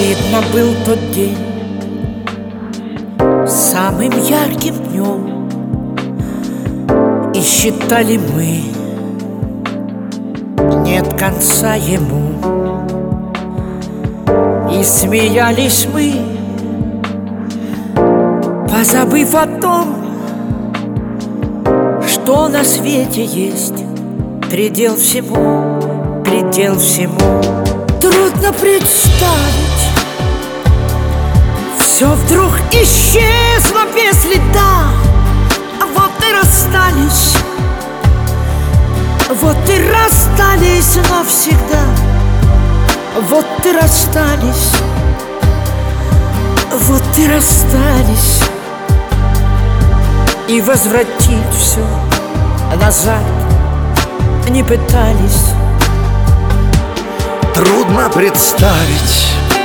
Видно, был тот день самым ярким днем, и считали мы, нет конца ему. И смеялись мы, позабыв о том, что на свете есть предел всему, предел всему. Трудно представить, все вдруг исчезло без следа. Вот и расстались, вот и расстались навсегда. Вот и расстались, вот и расстались. И возвратить все назад не пытались. Трудно представить,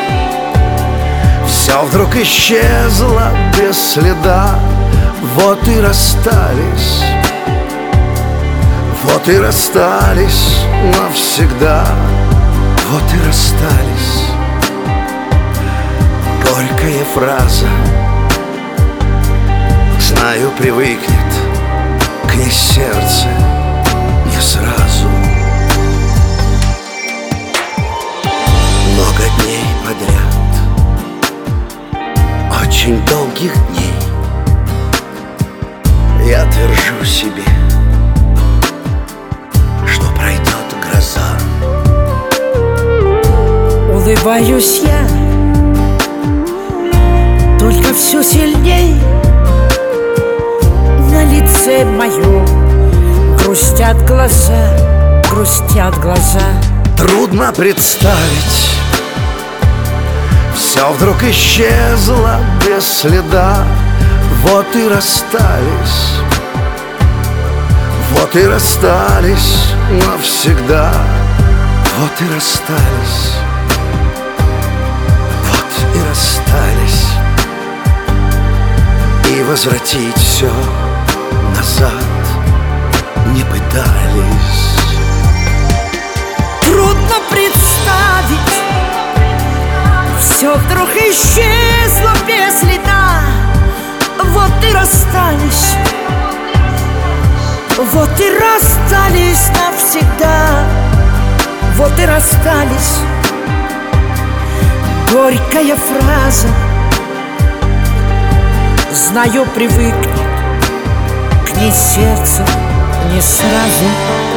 все вдруг исчезло без следа. Вот и расстались, вот и расстались навсегда. Вот и расстались. Горькая фраза, знаю, привыкнет к ней сердце не сразу. Много дней подряд, очень долгих дней, я твержу себе, что пройдет гроза. Улыбаюсь я, только все сильней. На лице моем грустят глаза, грустят глаза. Трудно представить, все вдруг исчезло без следа. Вот и расстались, вот и расстались навсегда. Вот и расстались, вот и расстались. И возвратить все назад не пытались. Трудно представить, все вдруг исчезло без следа. Вот и расстались, вот и расстались навсегда. Вот и расстались. Горькая фраза, знаю, привыкнет к ней сердце не сразу.